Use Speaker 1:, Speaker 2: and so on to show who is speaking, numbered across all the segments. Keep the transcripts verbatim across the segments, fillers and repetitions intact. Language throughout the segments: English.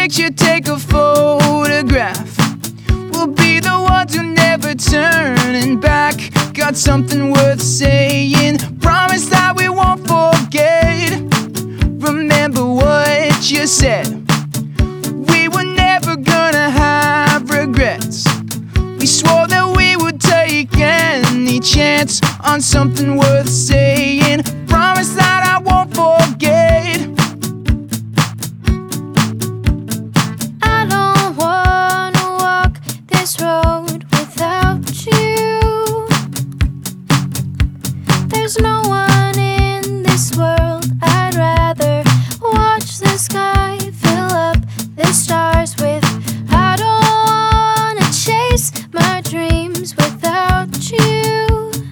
Speaker 1: picture, take a photograph. We'll be the ones who never turning back. Got something worth saying, promise that we won't forget. Remember what you said, we were never gonna have regrets. We swore that we would take any chance on something worth saying, promise that I won't forget.
Speaker 2: I don't wanna walk this road without you. There's no one in this world I'd rather watch the sky fill up the stars with. I don't wanna chase my dreams without you.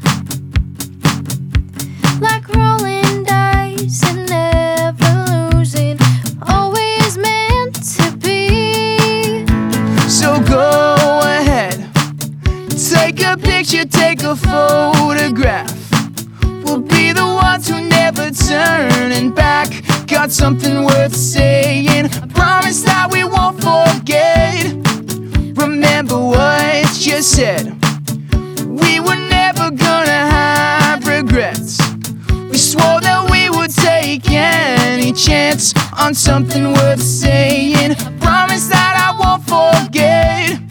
Speaker 2: Like rolling dice and never losing, always meant to be.
Speaker 1: So go ahead, take a picture, take a photograph. We'll be the ones who never turning back. Got something worth saying, I promise that we won't forget. Remember what you said, we were never gonna have regrets. We swore that we would take any chance on something worth saying, I promise that I won't forget.